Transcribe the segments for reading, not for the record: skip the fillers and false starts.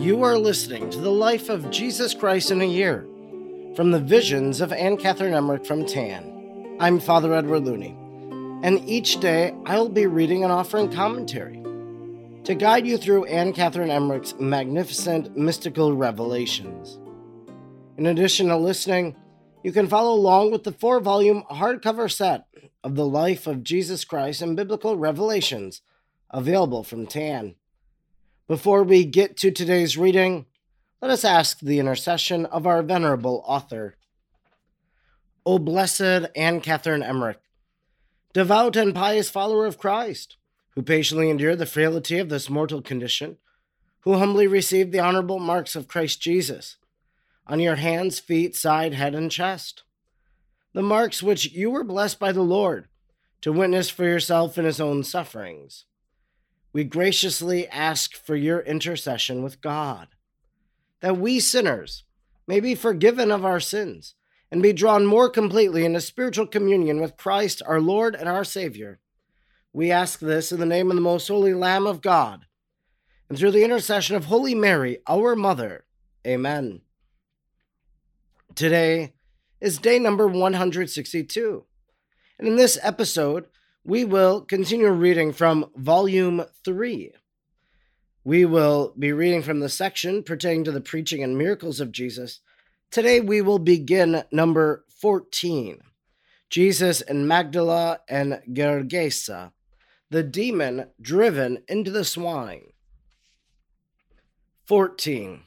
You are listening to the life of Jesus Christ in a year, from the visions of Anne Catherine Emmerich from TAN. I'm Father Edward Looney, and each day I'll be reading and offering commentary to guide you through Anne Catherine Emmerich's magnificent mystical revelations. In addition to listening, you can follow along with the 4-volume hardcover set of the life of Jesus Christ and Biblical Revelations, available from TAN. Before we get to today's reading, let us ask the intercession of our venerable author. O blessed Anne Catherine Emmerich, devout and pious follower of Christ, who patiently endured the frailty of this mortal condition, who humbly received the honorable marks of Christ Jesus on your hands, feet, side, head, and chest, the marks which you were blessed by the Lord to witness for yourself in his own sufferings. We graciously ask for your intercession with God, that we sinners may be forgiven of our sins and be drawn more completely into spiritual communion with Christ, our Lord and our Savior. We ask this in the name of the most holy Lamb of God, and through the intercession of Holy Mary, our Mother. Amen. Today is day number 162, and in this episode, we will continue reading from Volume 3. We will be reading from the section pertaining to the preaching and miracles of Jesus. Today we will begin number 14, Jesus in Magdala and Gergesa, the demon driven into the swine. 14.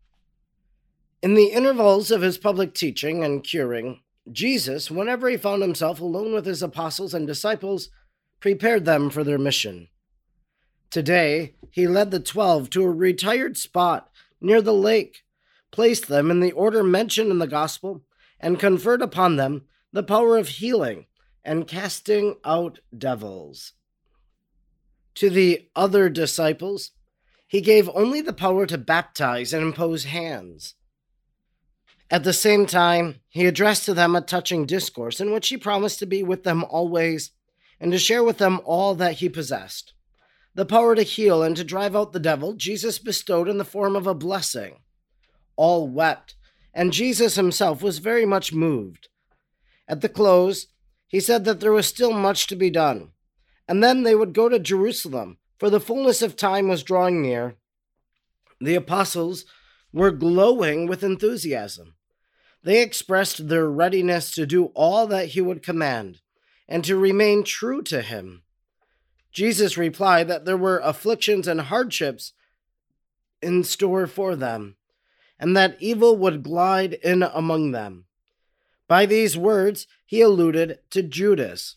In the intervals of his public teaching and curing, Jesus, whenever he found himself alone with his apostles and disciples, prepared them for their mission. Today, he led the 12 to a retired spot near the lake, placed them in the order mentioned in the gospel, and conferred upon them the power of healing and casting out devils. To the other disciples, he gave only the power to baptize and impose hands. At the same time, he addressed to them a touching discourse in which he promised to be with them always and to share with them all that he possessed. The power to heal and to drive out the devil Jesus bestowed in the form of a blessing. All wept, and Jesus himself was very much moved. At the close, he said that there was still much to be done, and then they would go to Jerusalem, for the fullness of time was drawing near. The apostles were glowing with enthusiasm. They expressed their readiness to do all that he would command and to remain true to him. Jesus replied that there were afflictions and hardships in store for them, and that evil would glide in among them. By these words, he alluded to Judas.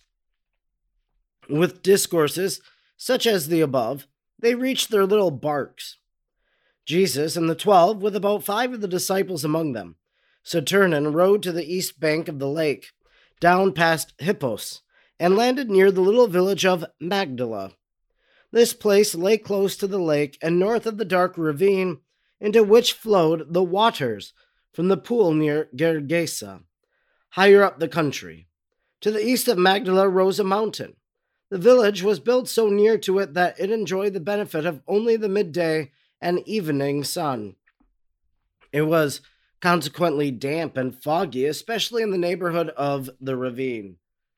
With discourses such as the above, they reached their little barks. Jesus and the 12, with about 5 of the disciples among them, Saturnin rode to the east bank of the lake, down past Hippos, and landed near the little village of Magdala. This place lay close to the lake and north of the dark ravine into which flowed the waters from the pool near Gergesa, higher up the country. To the east of Magdala rose a mountain. The village was built so near to it that it enjoyed the benefit of only the midday and evening sun. It was consequently damp and foggy, especially in the neighborhood of the ravine.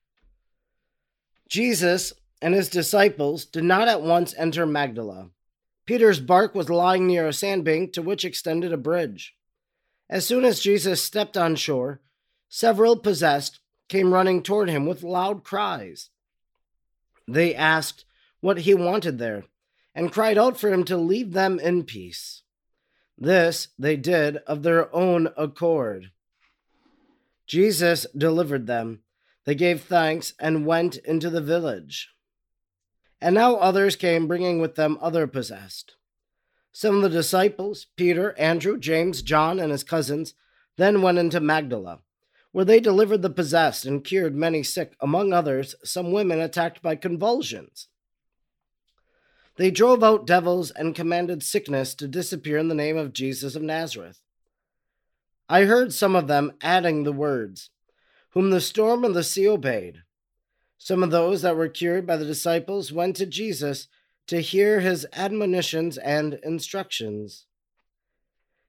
Jesus and his disciples did not at once enter Magdala. Peter's bark was lying near a sandbank to which extended a bridge. As soon as Jesus stepped on shore, several possessed came running toward him with loud cries. They asked what he wanted there, and cried out for him to leave them in peace. This they did of their own accord. Jesus delivered them. They gave thanks and went into the village. And now others came, bringing with them other possessed. Some of the disciples, Peter, Andrew, James, John, and his cousins, then went into Magdala, where they delivered the possessed and cured many sick, among others some women attacked by convulsions. They drove out devils and commanded sickness to disappear in the name of Jesus of Nazareth. I heard some of them adding the words, whom the storm and the sea obeyed. Some of those that were cured by the disciples went to Jesus to hear his admonitions and instructions.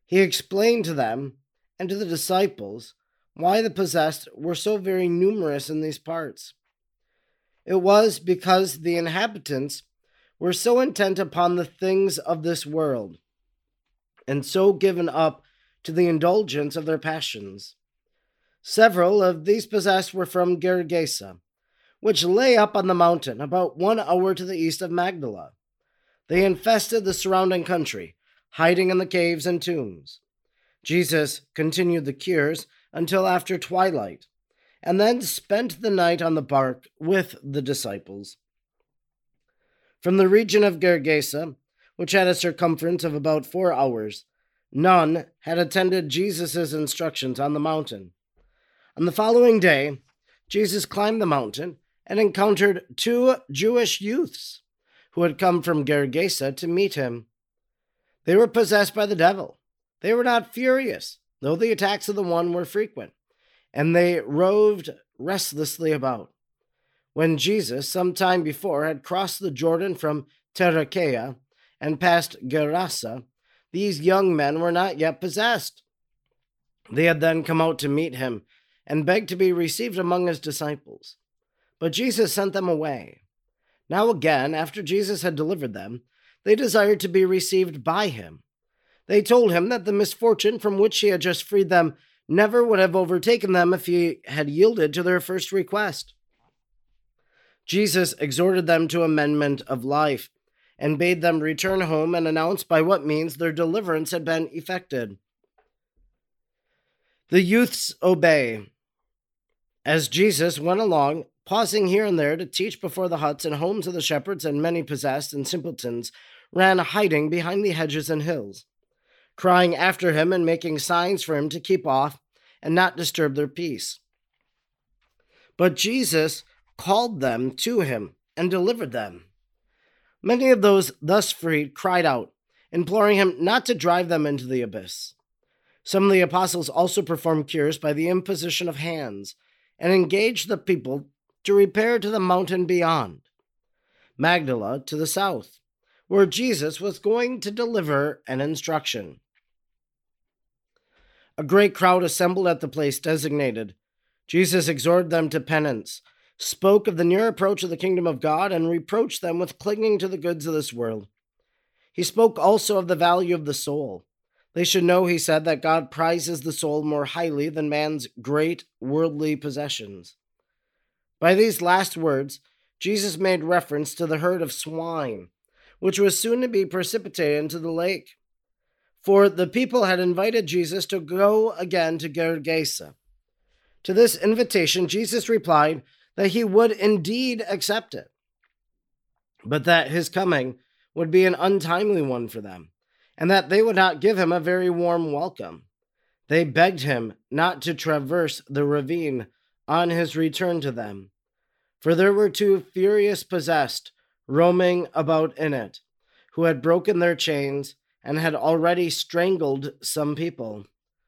He explained to them and to the disciples why the possessed were so very numerous in these parts. It was because the inhabitants were so intent upon the things of this world, and so given up to the indulgence of their passions. Several of these possessed were from Gergesa, which lay up on the mountain about 1 hour to the east of Magdala. They infested the surrounding country, hiding in the caves and tombs. Jesus continued the cures until after twilight, and then spent the night on the bark with the disciples. From the region of Gergesa, which had a circumference of about 4 hours, none had attended Jesus' instructions on the mountain. On the following day, Jesus climbed the mountain and encountered 2 Jewish youths who had come from Gergesa to meet him. They were possessed by the devil. They were not furious, though the attacks of the one were frequent, and they roved restlessly about. When Jesus, some time before, had crossed the Jordan from Tarichaea and past Gerasa, these young men were not yet possessed. They had then come out to meet him and begged to be received among his disciples. But Jesus sent them away. Now again, after Jesus had delivered them, they desired to be received by him. They told him that the misfortune from which he had just freed them never would have overtaken them if he had yielded to their first request. Jesus exhorted them to amendment of life and bade them return home and announce by what means their deliverance had been effected. The youths obey. As Jesus went along, pausing here and there to teach before the huts and homes of the shepherds, and many possessed and simpletons ran hiding behind the hedges and hills, crying after him and making signs for him to keep off and not disturb their peace. But Jesus called them to him and delivered them. Many of those thus freed cried out, imploring him not to drive them into the abyss. Some of the apostles also performed cures by the imposition of hands and engaged the people to repair to the mountain beyond, Magdala to the south, where Jesus was going to deliver an instruction. A great crowd assembled at the place designated. Jesus exhorted them to penance, spoke of the near approach of the kingdom of God, and reproached them with clinging to the goods of this world. He spoke also of the value of the soul. They should know, he said, that God prizes the soul more highly than man's great worldly possessions. By these last words, Jesus made reference to the herd of swine, which was soon to be precipitated into the lake. For the people had invited Jesus to go again to Gergesa. To this invitation, Jesus replied that he would indeed accept it, but that his coming would be an untimely one for them, and that they would not give him a very warm welcome. They begged him not to traverse the ravine on his return to them, for there were 2 furious possessed roaming about in it, who had broken their chains and had already strangled some people.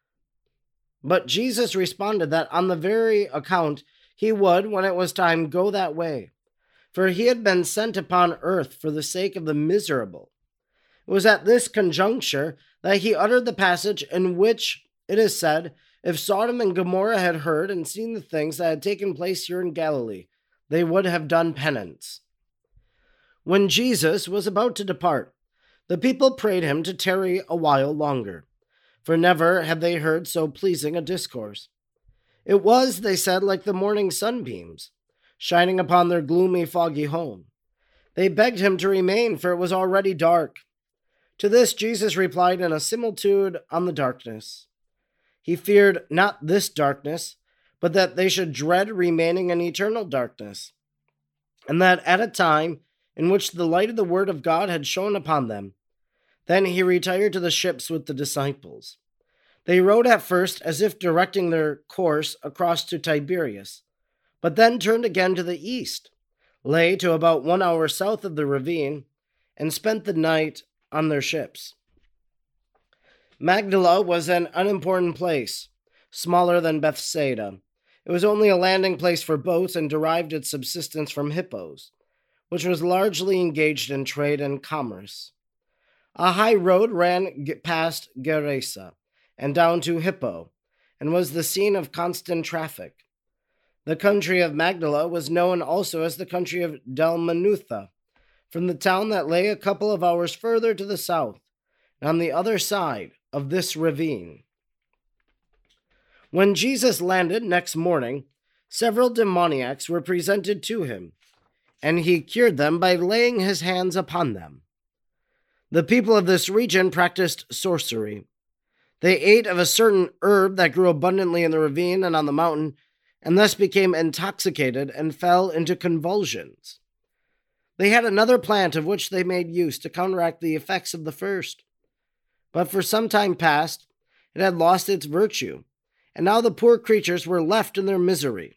But Jesus responded that on the very account he would, when it was time, go that way, for he had been sent upon earth for the sake of the miserable. It was at this conjuncture that he uttered the passage in which it is said, if Sodom and Gomorrah had heard and seen the things that had taken place here in Galilee, they would have done penance. When Jesus was about to depart, the people prayed him to tarry a while longer, for never had they heard so pleasing a discourse. It was, they said, like the morning sunbeams, shining upon their gloomy, foggy home. They begged him to remain, for it was already dark. To this Jesus replied in a similitude on the darkness. He feared not this darkness, but that they should dread remaining in eternal darkness, and that at a time in which the light of the word of God had shone upon them, then he retired to the ships with the disciples. They rowed at first as if directing their course across to Tiberias, but then turned again to the east, lay to about 1 hour south of the ravine, and spent the night on their ships. Magdala was an unimportant place, smaller than Bethsaida. It was only a landing place for boats and derived its subsistence from hippos, which was largely engaged in trade and commerce. A high road ran past Gerasa and down to Hippo, and was the scene of constant traffic. The country of Magdala was known also as the country of Dalmanutha, from the town that lay a couple of hours further to the south, and on the other side of this ravine. When Jesus landed next morning, several demoniacs were presented to him, and he cured them by laying his hands upon them. The people of this region practiced sorcery. They ate of a certain herb that grew abundantly in the ravine and on the mountain, and thus became intoxicated and fell into convulsions. They had another plant of which they made use to counteract the effects of the first. But for some time past, it had lost its virtue, and now the poor creatures were left in their misery.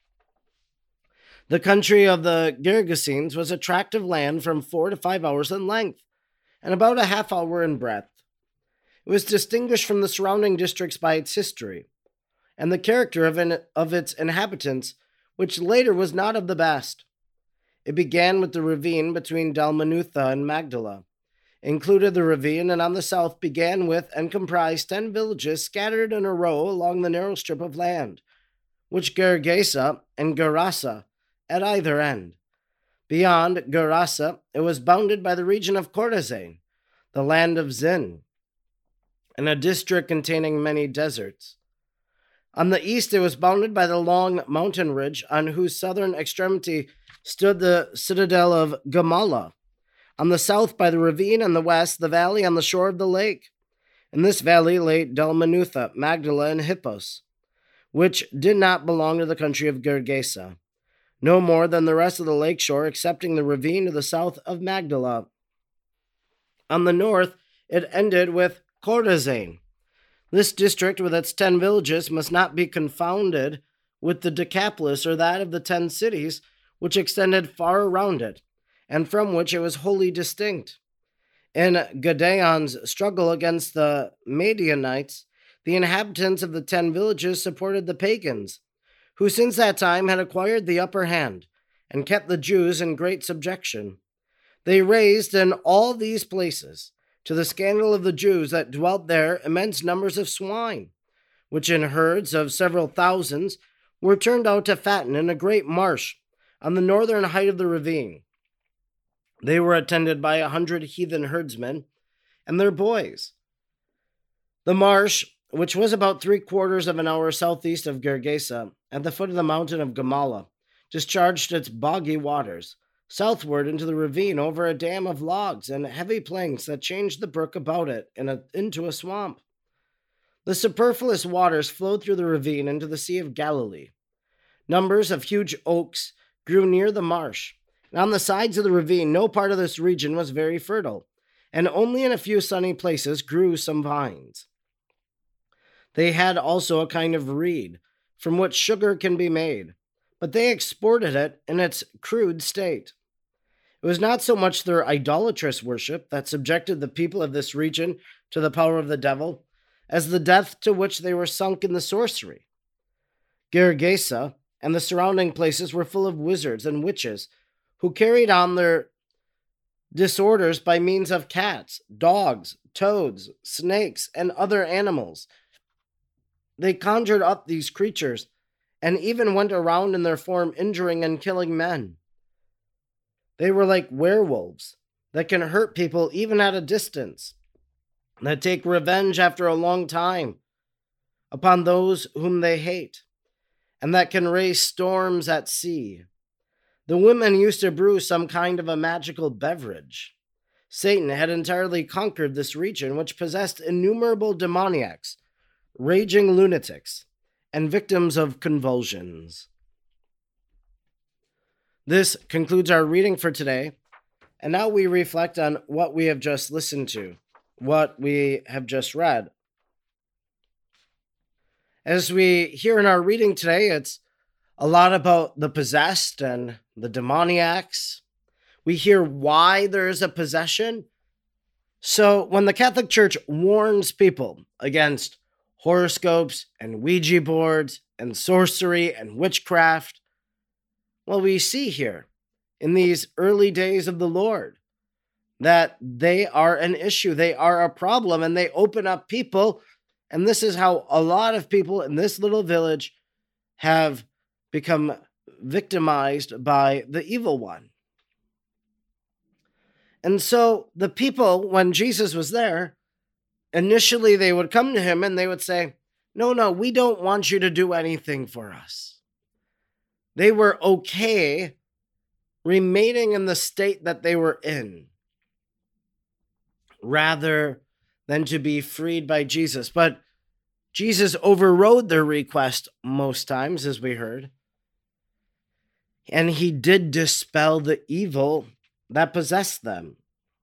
The country of the Gergesenes was a tract of land from 4 to 5 hours in length, and about a half hour in breadth. It was distinguished from the surrounding districts by its history, and the character of its inhabitants, which later was not of the best. It began with the ravine between Dalmanutha and Magdala, included the ravine, and on the south began with and comprised 10 villages scattered in a row along the narrow strip of land, which Gergesa and Gerasa at either end. Beyond Gerasa, it was bounded by the region of Chorazin, the land of Zin, and a district containing many deserts. On the east, it was bounded by the long mountain ridge on whose southern extremity stood the citadel of Gamala. On the south, by the ravine, and the west, the valley on the shore of the lake. In this valley lay Dalmanutha, Magdala, and Hippos, which did not belong to the country of Gergesa, no more than the rest of the lake shore, excepting the ravine to the south of Magdala. On the north, it ended with Chorazin. This district, with its 10 villages, must not be confounded with the Decapolis or that of the 10 cities, which extended far around it, and from which it was wholly distinct. In Gideon's struggle against the Madianites, the inhabitants of the 10 villages supported the pagans, who since that time had acquired the upper hand, and kept the Jews in great subjection. They raised in all these places, to the scandal of the Jews that dwelt there, immense numbers of swine, which in herds of several thousands were turned out to fatten in a great marsh on the northern height of the ravine. They were attended by 100 heathen herdsmen and their boys. The marsh, which was about 3/4 of an hour southeast of Gergesa, at the foot of the mountain of Gamala, discharged its boggy waters southward into the ravine over a dam of logs and heavy planks that changed the brook about it into a swamp. The superfluous waters flowed through the ravine into the Sea of Galilee. Numbers of huge oaks grew near the marsh, and on the sides of the ravine no part of this region was very fertile, and only in a few sunny places grew some vines. They had also a kind of reed, from which sugar can be made, but they exported it in its crude state. It was not so much their idolatrous worship that subjected the people of this region to the power of the devil, as the depth to which they were sunk in the sorcery. Gergesa and the surrounding places were full of wizards and witches, who carried on their disorders by means of cats, dogs, toads, snakes, and other animals. They conjured up these creatures, and even went around in their form injuring and killing men. They were like werewolves that can hurt people even at a distance, that take revenge after a long time upon those whom they hate, and that can raise storms at sea. The women used to brew some kind of a magical beverage. Satan had entirely conquered this region, which possessed innumerable demoniacs, raging lunatics, and victims of convulsions. This concludes our reading for today, and now we reflect on what we have just listened to, what we have just read. As we hear in our reading today, it's a lot about the possessed and the demoniacs. We hear why there is a possession. So when the Catholic Church warns people against horoscopes and Ouija boards and sorcery and witchcraft, well, we see here in these early days of the Lord that they are an issue, they are a problem, and they open up people. And this is how a lot of people in this little village have become victimized by the evil one. And so the people, when Jesus was there, initially they would come to him and they would say, no, we don't want you to do anything for us. They were okay remaining in the state that they were in, rather than to be freed by Jesus. But Jesus overrode their request most times, as we heard. And he did dispel the evil that possessed them.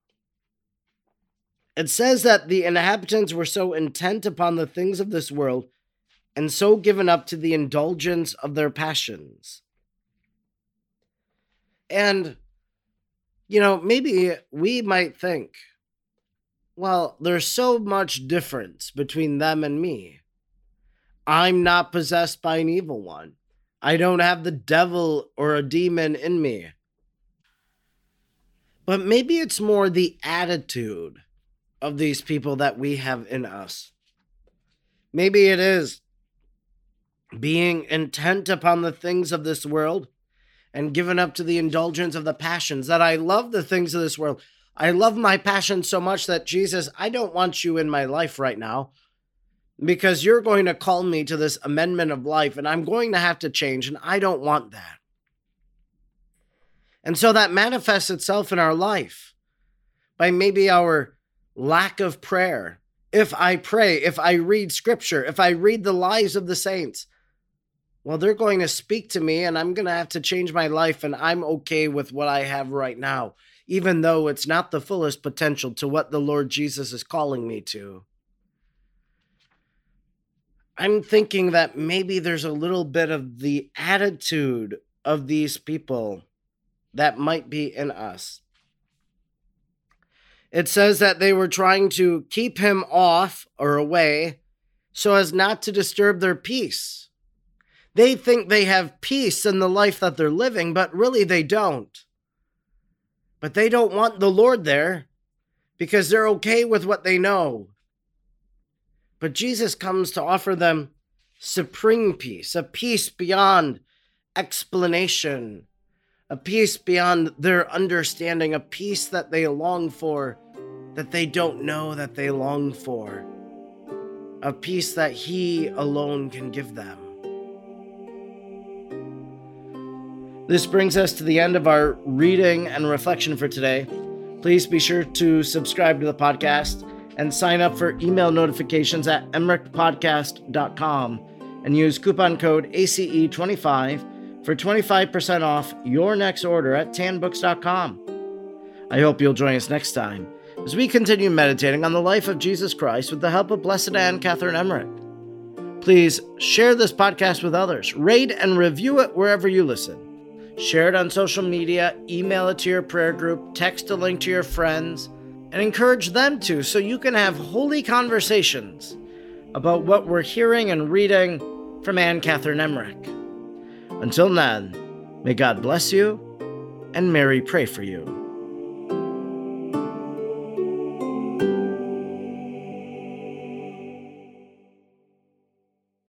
It says that the inhabitants were so intent upon the things of this world and so given up to the indulgence of their passions. And, maybe we might think, well, there's so much difference between them and me. I'm not possessed by an evil one. I don't have the devil or a demon in me. But maybe it's more the attitude of these people that we have in us. Maybe it is being intent upon the things of this world and given up to the indulgence of the passions, that I love the things of this world. I love my passion so much that, Jesus, I don't want you in my life right now because you're going to call me to this amendment of life and I'm going to have to change, and I don't want that. And so that manifests itself in our life by maybe our lack of prayer. If I pray, if I read scripture, if I read the lives of the saints, well, they're going to speak to me and I'm going to have to change my life, and I'm okay with what I have right now, even though it's not the fullest potential to what the Lord Jesus is calling me to. I'm thinking that maybe there's a little bit of the attitude of these people that might be in us. It says that they were trying to keep him off or away so as not to disturb their peace. They think they have peace in the life that they're living, but really they don't. But they don't want the Lord there because they're okay with what they know. But Jesus comes to offer them supreme peace, a peace beyond explanation, a peace beyond their understanding, a peace that they long for, that they don't know that they long for, a peace that he alone can give them. This brings us to the end of our reading and reflection for today. Please be sure to subscribe to the podcast and sign up for email notifications at emerichpodcast.com and use coupon code ACE25 for 25% off your next order at tanbooks.com. I hope you'll join us next time as we continue meditating on the life of Jesus Christ with the help of Blessed Anne Catherine Emmerich. Please share this podcast with others, rate and review it wherever you listen. Share it on social media, email it to your prayer group, text a link to your friends, and encourage them to, so you can have holy conversations about what we're hearing and reading from Anne Catherine Emmerich. Until then, may God bless you and Mary pray for you.